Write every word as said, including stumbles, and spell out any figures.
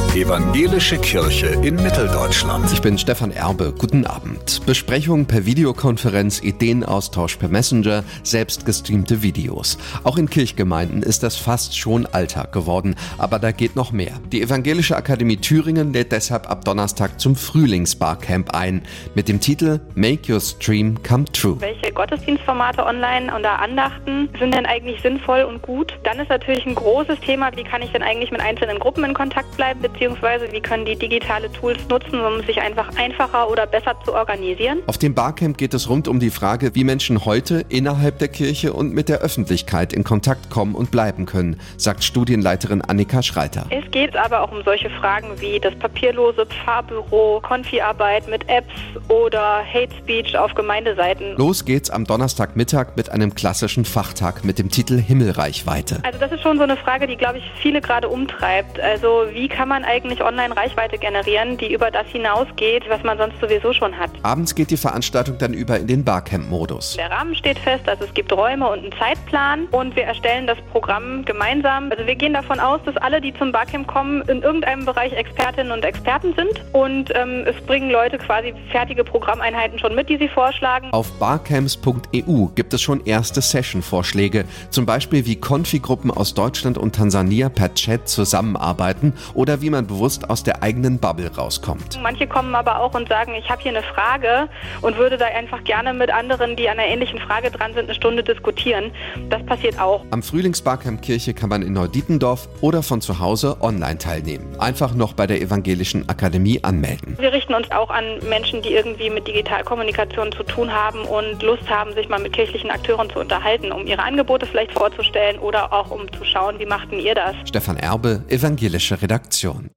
Evangelische Kirche in Mitteldeutschland. Ich bin Stefan Erbe. Guten Abend. Besprechungen per Videokonferenz, Ideenaustausch per Messenger, selbst gestreamte Videos. Auch in Kirchgemeinden ist das fast schon Alltag geworden. Aber da geht noch mehr. Die Evangelische Akademie Thüringen lädt deshalb ab Donnerstag zum Frühlingsbarcamp ein. Mit dem Titel Make Your Stream Come True. Welche Gottesdienstformate online oder Andachten sind denn eigentlich sinnvoll und gut? Dann ist natürlich ein großes Thema, wie kann ich denn eigentlich mit einzelnen Gruppen in Kontakt bleiben, beziehungsweise wie können die digitale Tools nutzen, um sich einfach einfacher oder besser zu organisieren. Auf dem Barcamp geht es rund um die Frage, wie Menschen heute innerhalb der Kirche und mit der Öffentlichkeit in Kontakt kommen und bleiben können, sagt Studienleiterin Annika Schreiter. Es geht aber auch um solche Fragen wie das papierlose Pfarrbüro, Konfi-Arbeit mit Apps oder Hate Speech auf Gemeindeseiten. Los geht's am Donnerstagmittag mit einem klassischen Fachtag mit dem Titel Himmelreichweite. Also das ist schon so eine Frage, die, glaube ich, viele gerade umtreibt. Also wie kann man eigentlich online Reichweite generieren, die über das hinausgeht, was man sonst sowieso schon hat. Abends geht die Veranstaltung dann über in den Barcamp-Modus. Der Rahmen steht fest, also es gibt Räume und einen Zeitplan und wir erstellen das Programm gemeinsam. Also wir gehen davon aus, dass alle, die zum Barcamp kommen, in irgendeinem Bereich Expertinnen und Experten sind und ähm, es bringen Leute quasi fertige Programmeinheiten schon mit, die sie vorschlagen. Auf barcamps punkt e u gibt es schon erste Session-Vorschläge, zum Beispiel wie Konfi-Gruppen aus Deutschland und Tansania per Chat zusammenarbeiten oder wie man bewusst aus der eigenen Bubble rauskommt. Manche kommen aber auch und sagen, ich habe hier eine Frage und würde da einfach gerne mit anderen, die an einer ähnlichen Frage dran sind, eine Stunde diskutieren. Das passiert auch. Am Frühlingsbarcamp Kirche kann man in Neudietendorf oder von zu Hause online teilnehmen. Einfach noch bei der Evangelischen Akademie anmelden. Wir richten uns auch an Menschen, die irgendwie mit Digitalkommunikation zu tun haben und Lust haben, sich mal mit kirchlichen Akteuren zu unterhalten, um ihre Angebote vielleicht vorzustellen oder auch um zu schauen, wie machten ihr das? Stefan Erbe, Evangelische Redaktion.